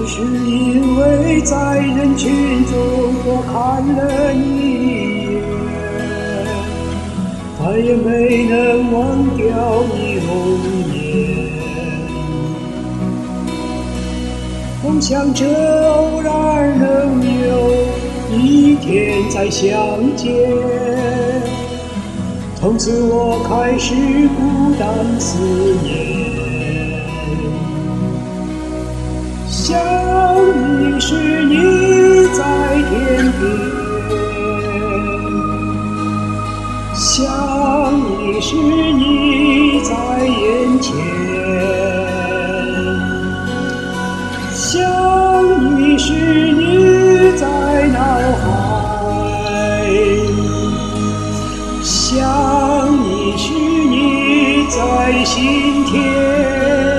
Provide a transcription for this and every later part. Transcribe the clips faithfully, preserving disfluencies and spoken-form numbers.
是因为在人群中多看了你一眼，再也没能忘掉你容颜。梦想着偶然能有一天再相见，从此我开始孤单思念。想你时你在天边，想你时你在眼前，想你时你在脑海，想你时你在心田。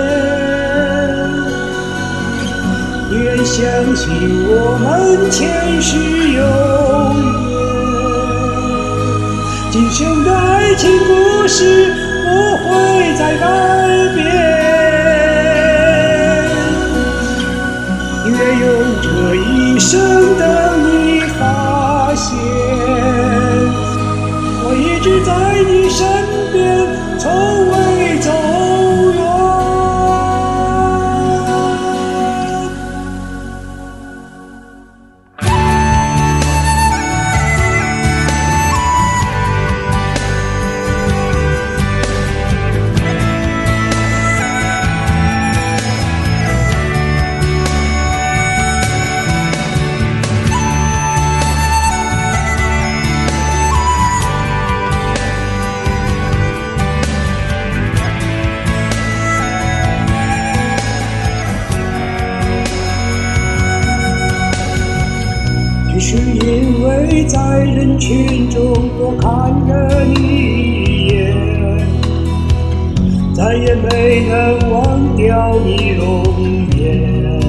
愿相信我们前世有缘，今生的爱情故事不会再改变。愿用这一生等你发现，我一直在你身边，从未走远。只是因为在人群中多看了你一眼，再也没能忘掉你容颜。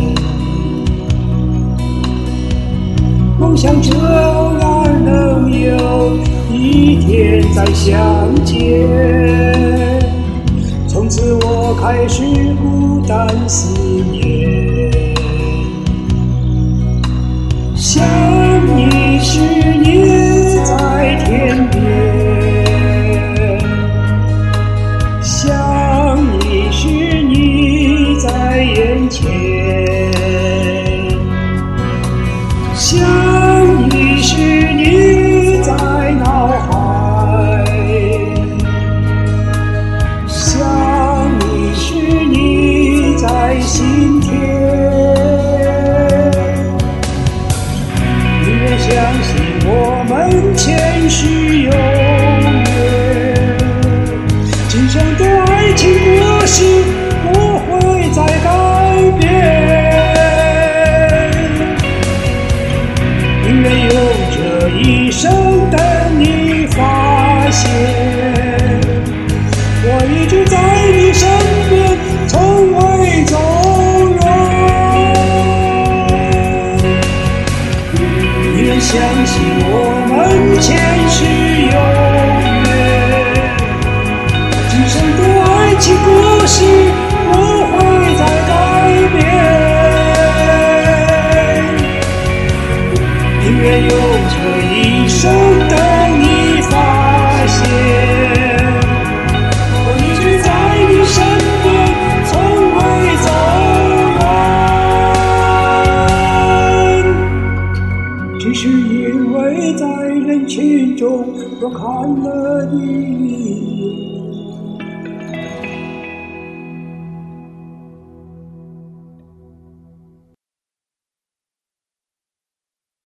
梦想着偶然能有一天再相见，从此我开始孤单思念。想你时你在天边，想你时你在眼前，想你时你在脑海，想你时你在心田。相信我们前世有缘，今生的爱情故事不会再改变。宁愿用这一生等你发现，我一直在你身边，从未走相信我们前世有缘，今生的爱情故事不会再改变。宁愿用这一生等你发现，我一直在你身边，从未走远。只是因为在人群中多看了你一眼。